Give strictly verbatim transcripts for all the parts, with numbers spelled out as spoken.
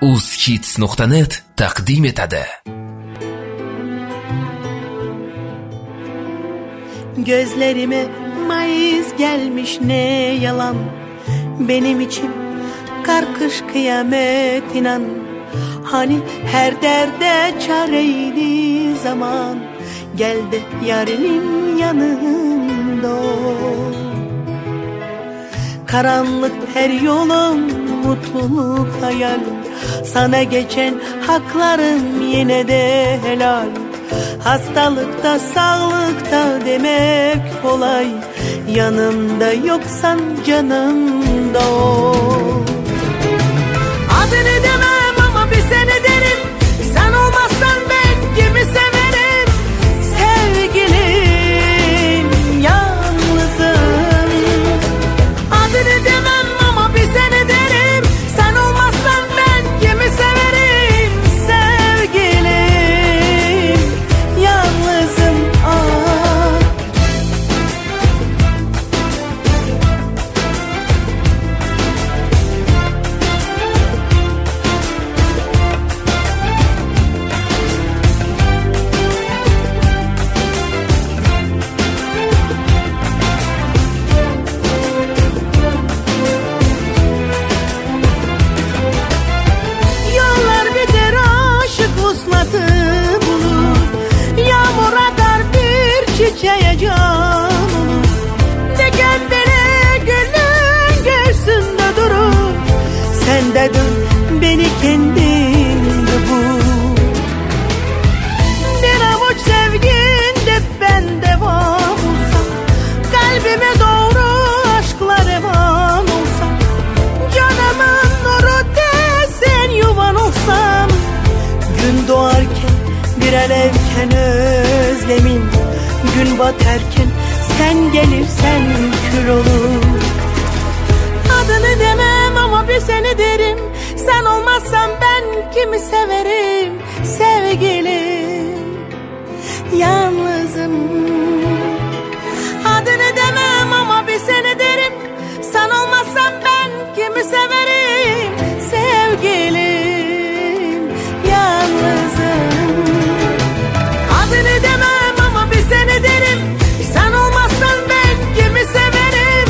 uzhits nuqta net taqdim etadi. Gözlerime mayıs gelmiş ne yalan, benim için karkış kıyamet inan. Hani her derde çareydi zaman, gel de yarinin yanında ol. Karanlık her yolum, mutluluk hayal, sana geçen haklarım yine de helal. Hastalıkta sağlıkta demek kolay, yanımda yoksan canımda ol. Adını demem ama bir seni derim, sen olmazsan ben kimi severim. Sevgilim yalnızım. Adını demem ama bir seni derim, sen olmazsan ben kimi severim. Sevgilim yalnızım. Ah. Yollar biter, aşık vuslatı bulur, yağmur atar bir çiçeğe can olur. Diken bile gülün göğsünde durur, sen de dön beni kendinde bul. Bir avuç sevginde ben devam olsam, kalbime doğru aşkla revan olsam, canımın nuru desen yuvan olsam. Gün doğarken bir alevken özlemin, gün batarken sen gelirsen kül olur. Adını demem ama bir seni derim, sen olmazsan ben kimi severim. Sevgilim yalnızım. Adını demem ama bir seni derim, sen olmazsan ben kimi severim. Sevgilim yalnızım. Adını demem ama bir seni derim, sen olmazsan ben kimi severim.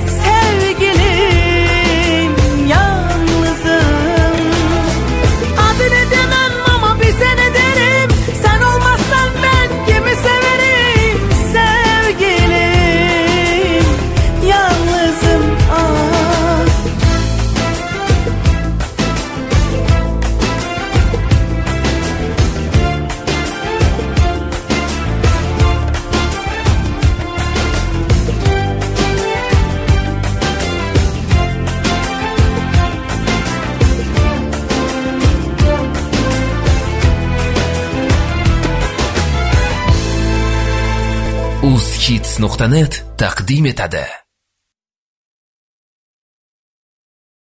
Sevgilim yalnızım. Adını demem ama bir seni derim, sen olmazsan ben kimi severim. Sevgilim yalnızım. Ah. uzhits nuqta net taqdim etadi.